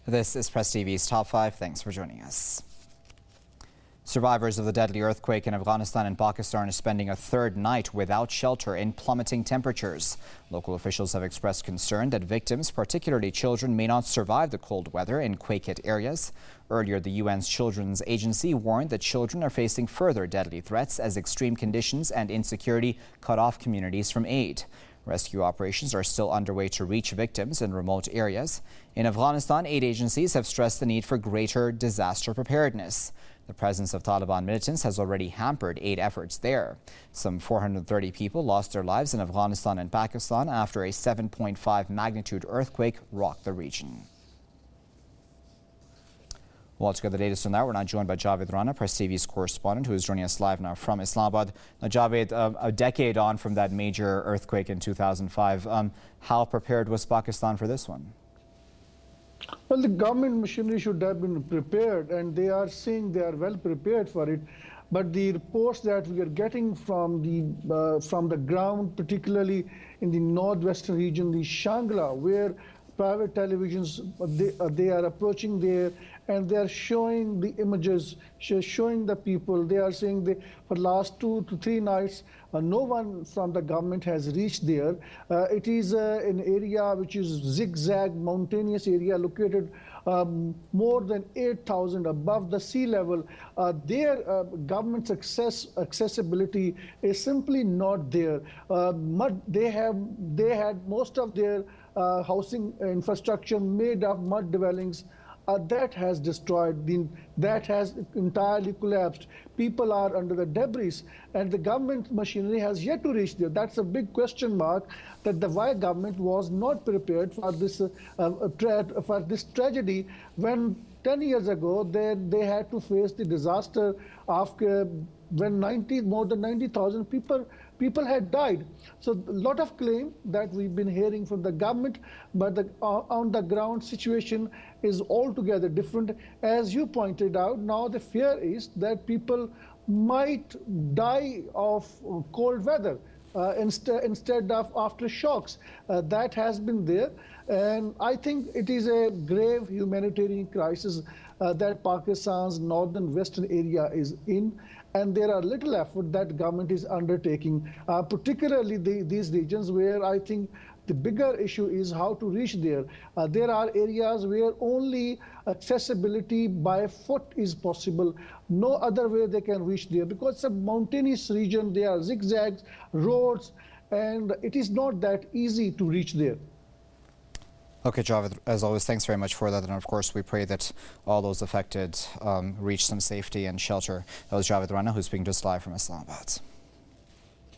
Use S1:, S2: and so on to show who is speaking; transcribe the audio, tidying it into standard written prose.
S1: This is Press TV's Top 5. Thanks for joining us. Survivors of the deadly earthquake in Afghanistan and Pakistan are spending a third night without shelter in plummeting temperatures. Local officials have expressed concern that victims, particularly children, may not survive the cold weather in quake-hit areas. Earlier, the UN's Children's Agency warned that children are facing further deadly threats as extreme conditions and insecurity cut off communities from aid. Rescue operations are still underway to reach victims in remote areas. In Afghanistan, aid agencies have stressed the need for greater disaster preparedness. The presence of Taliban militants has already hampered aid efforts there. Some 430 people lost their lives in Afghanistan and Pakistan after a 7.5 magnitude earthquake rocked the region. Well, to get the latest on that, we're now joined by Javed Rana, Press TV's correspondent, who is joining us live now from Islamabad. Now, Javed, a decade on from that major earthquake in 2005, how prepared was Pakistan for this one?
S2: Well, the government machinery should have been prepared, and they are saying they are well prepared for it. But the reports that we are getting from the ground, particularly in the northwestern region, the Shangla, where private televisions, they are approaching there and they are showing the images, showing the people. They are saying for the last 2 to 3 nights, no one from the government has reached there. It is an area which is zigzag, mountainous area located more than 8,000 above the sea level. Their government's accessibility is simply not there. They had most of their housing infrastructure made of mud dwellings. That has destroyed, that has entirely collapsed. People are under the debris, and the government machinery has yet to reach there. That's a big question mark, that the why government was not prepared for this tragedy when 10 years ago they had to face the disaster of when more than 90,000 people had died. So a lot of claim that we've been hearing from the government, but on the ground situation is altogether different. As you pointed out, now the fear is that people might die of cold weather instead of aftershocks. That has been there, and I think it is a grave humanitarian crisis that Pakistan's northern western area is in, and there are little effort that government is undertaking, particularly these regions where I think the bigger issue is how to reach there. There are areas where only accessibility by foot is possible. No other way they can reach there because it's a mountainous region. There are zigzags, roads, and it is not that easy to reach there.
S1: Okay, Javed, as always, thanks very much for that. And of course, we pray that all those affected reach some safety and shelter. That was Javed Rana, who's speaking to us live from Islamabad.